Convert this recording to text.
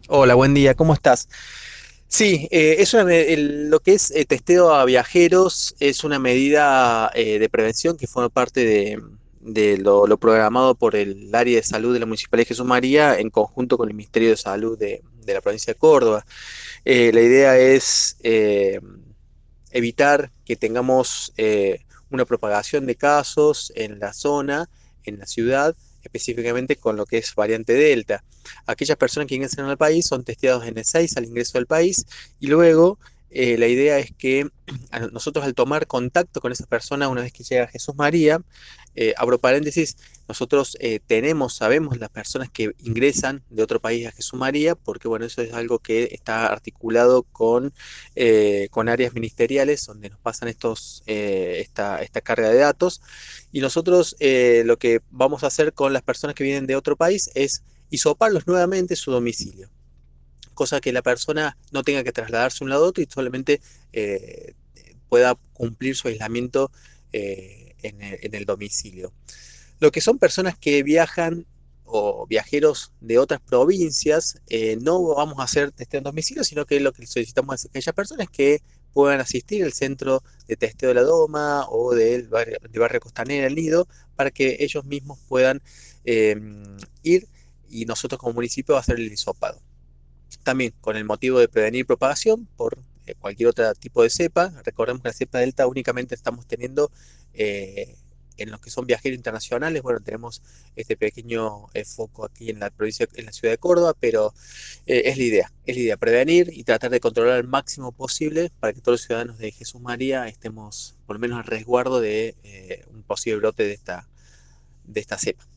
Hola, buen día, ¿cómo estás? Sí, lo que es testeo a viajeros es una medida de prevención que forma parte de lo programado por el área de salud de la Municipalidad de Jesús María en conjunto con el Ministerio de Salud de la provincia de Córdoba. La idea es evitar que tengamos una propagación de casos en la zona, en la ciudad, específicamente con lo que es variante Delta. Aquellas personas que ingresan al país son testeados en E6 al ingreso del país y luego la idea es que nosotros al tomar contacto con esa persona una vez que llega a Jesús María, abro paréntesis, nosotros sabemos las personas que ingresan de otro país a Jesús María, porque bueno, eso es algo que está articulado con áreas ministeriales donde nos pasan esta carga de datos. Y nosotros lo que vamos a hacer con las personas que vienen de otro país es hisoparlos nuevamente su domicilio, cosa que la persona no tenga que trasladarse de un lado a otro y solamente eh, pueda cumplir su aislamiento en el domicilio. Lo que son personas que viajan o viajeros de otras provincias, no vamos a hacer testeo en domicilio, sino que lo que solicitamos a aquellas personas es que puedan asistir al centro de testeo de la Doma o del barrio Costanera, el Nido, para que ellos mismos puedan eh, ir y nosotros como municipio hacer el hisopado. También con el motivo de prevenir propagación por cualquier otro tipo de cepa. Recordemos que la cepa delta únicamente estamos teniendo en los que son viajeros internacionales. Bueno, tenemos este pequeño foco aquí en la provincia, en la ciudad de Córdoba, pero es la idea, prevenir y tratar de controlar al máximo posible para que todos los ciudadanos de Jesús María estemos por lo menos al resguardo de un posible brote de esta cepa.